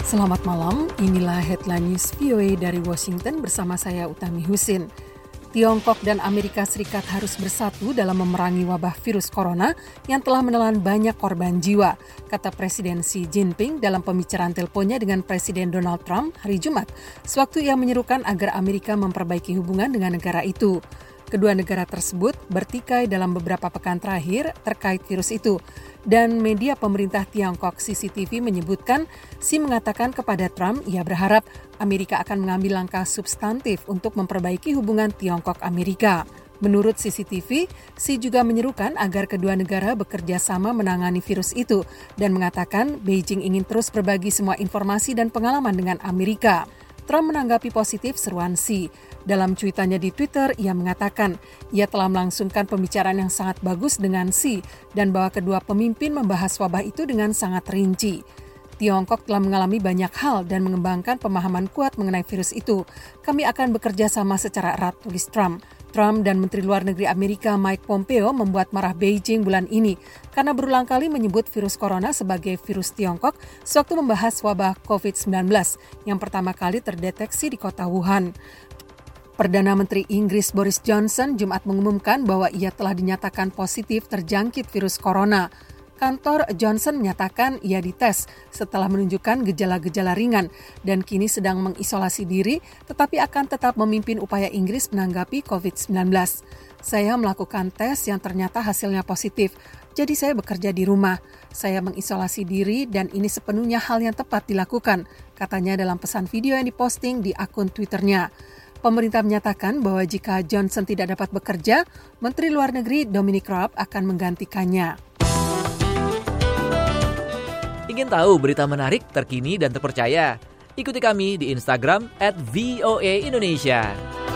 Selamat malam, inilah headline news VOA dari Washington bersama saya Utami Husin. Tiongkok dan Amerika Serikat harus bersatu dalam memerangi wabah virus corona yang telah menelan banyak korban jiwa, kata Presiden Xi Jinping dalam pembicaraan teleponnya dengan Presiden Donald Trump hari Jumat, sewaktu ia menyerukan agar Amerika memperbaiki hubungan dengan negara itu. Kedua negara tersebut bertikai dalam beberapa pekan terakhir terkait virus itu. Dan media pemerintah Tiongkok CCTV menyebutkan, Xi mengatakan kepada Trump ia berharap Amerika akan mengambil langkah substantif untuk memperbaiki hubungan Tiongkok-Amerika. Menurut CCTV, Xi juga menyerukan agar kedua negara bekerja sama menangani virus itu dan mengatakan Beijing ingin terus berbagi semua informasi dan pengalaman dengan Amerika. Trump menanggapi positif seruan Xi. Dalam cuitannya di Twitter, ia mengatakan ia telah melangsungkan pembicaraan yang sangat bagus dengan Xi dan bahwa kedua pemimpin membahas wabah itu dengan sangat rinci. Tiongkok telah mengalami banyak hal dan mengembangkan pemahaman kuat mengenai virus itu. Kami akan bekerja sama secara erat, tulis Trump. Trump dan Menteri Luar Negeri Amerika Mike Pompeo membuat marah Beijing bulan ini karena berulang kali menyebut virus corona sebagai virus Tiongkok sewaktu membahas wabah COVID-19 yang pertama kali terdeteksi di kota Wuhan. Perdana Menteri Inggris Boris Johnson Jumat mengumumkan bahwa ia telah dinyatakan positif terjangkit virus corona. Kantor Johnson menyatakan ia dites setelah menunjukkan gejala-gejala ringan dan kini sedang mengisolasi diri tetapi akan tetap memimpin upaya Inggris menanggapi COVID-19. Saya melakukan tes yang ternyata hasilnya positif, jadi saya bekerja di rumah. Saya mengisolasi diri dan ini sepenuhnya hal yang tepat dilakukan, katanya dalam pesan video yang diposting di akun Twitternya. Pemerintah menyatakan bahwa jika Johnson tidak dapat bekerja, Menteri Luar Negeri Dominic Raab akan menggantikannya. Ingin tahu berita menarik, terkini, dan terpercaya? Ikuti kami di Instagram @VOA Indonesia.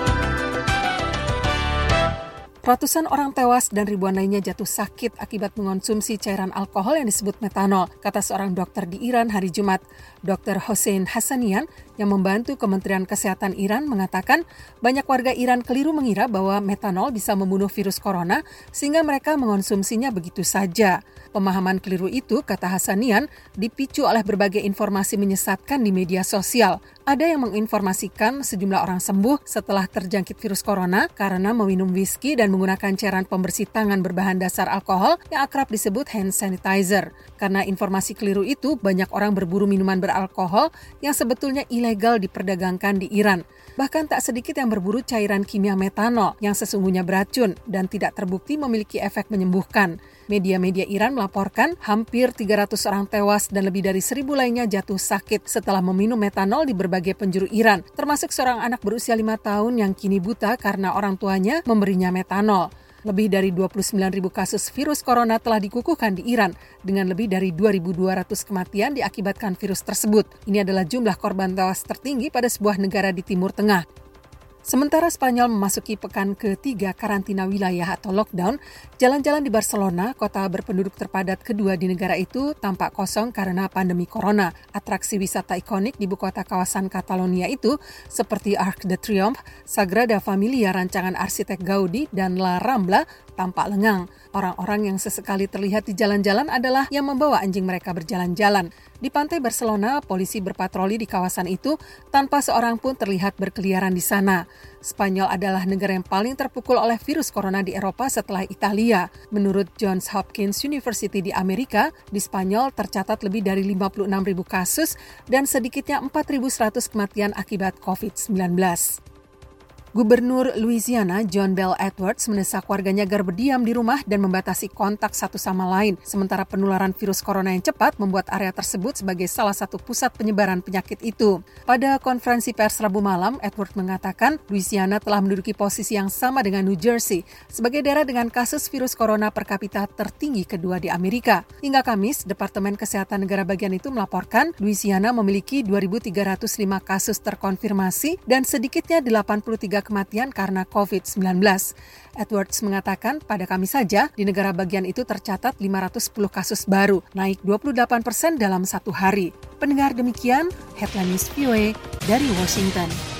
Ratusan orang tewas dan ribuan lainnya jatuh sakit akibat mengonsumsi cairan alkohol yang disebut metanol, kata seorang dokter di Iran hari Jumat. Dr. Hossein Hassanian yang membantu Kementerian Kesehatan Iran mengatakan banyak warga Iran keliru mengira bahwa metanol bisa membunuh virus corona sehingga mereka mengonsumsinya begitu saja. Pemahaman keliru itu, kata Hassanian, dipicu oleh berbagai informasi menyesatkan di media sosial. Ada yang menginformasikan sejumlah orang sembuh setelah terjangkit virus corona karena meminum whisky dan menggunakan cairan pembersih tangan berbahan dasar alkohol yang akrab disebut hand sanitizer. Karena informasi keliru itu, banyak orang berburu minuman beralkohol yang sebetulnya ilegal diperdagangkan di Iran. Bahkan tak sedikit yang berburu cairan kimia metanol yang sesungguhnya beracun dan tidak terbukti memiliki efek menyembuhkan. Media-media Iran melaporkan hampir 300 orang tewas dan lebih dari 1.000 lainnya jatuh sakit setelah meminum metanol di berbagai penjuru Iran, termasuk seorang anak berusia 5 tahun yang kini buta karena orang tuanya memberinya metanol. Lebih dari 29.000 kasus virus corona telah dikukuhkan di Iran dengan lebih dari 2.200 kematian diakibatkan virus tersebut. Ini adalah jumlah korban tewas tertinggi pada sebuah negara di Timur Tengah. Sementara Spanyol memasuki pekan ketiga karantina wilayah atau lockdown, jalan-jalan di Barcelona, kota berpenduduk terpadat kedua di negara itu, tampak kosong karena pandemi corona. Atraksi wisata ikonik di ibu kota kawasan Catalonia itu, seperti Arc de Triomphe, Sagrada Familia rancangan arsitek Gaudi, dan La Rambla, tampak lengang. Orang-orang yang sesekali terlihat di jalan-jalan adalah yang membawa anjing mereka berjalan-jalan. Di pantai Barcelona, polisi berpatroli di kawasan itu tanpa seorang pun terlihat berkeliaran di sana. Spanyol adalah negara yang paling terpukul oleh virus corona di Eropa setelah Italia. Menurut Johns Hopkins University di Amerika, di Spanyol tercatat lebih dari 56.000 kasus dan sedikitnya 4.100 kematian akibat COVID-19. Gubernur Louisiana John Bel Edwards mendesak warganya agar berdiam di rumah dan membatasi kontak satu sama lain, sementara penularan virus corona yang cepat membuat area tersebut sebagai salah satu pusat penyebaran penyakit itu. Pada konferensi pers Rabu malam, Edwards mengatakan Louisiana telah menduduki posisi yang sama dengan New Jersey sebagai daerah dengan kasus virus corona per kapita tertinggi kedua di Amerika. Hingga Kamis, Departemen Kesehatan negara bagian itu melaporkan Louisiana memiliki 2.305 kasus terkonfirmasi dan sedikitnya 83 kematian karena COVID-19. Edwards mengatakan pada Kamis saja di negara bagian itu tercatat 510 kasus baru, naik 28% dalam satu hari. Pendengar, demikian Headline News VOA dari Washington.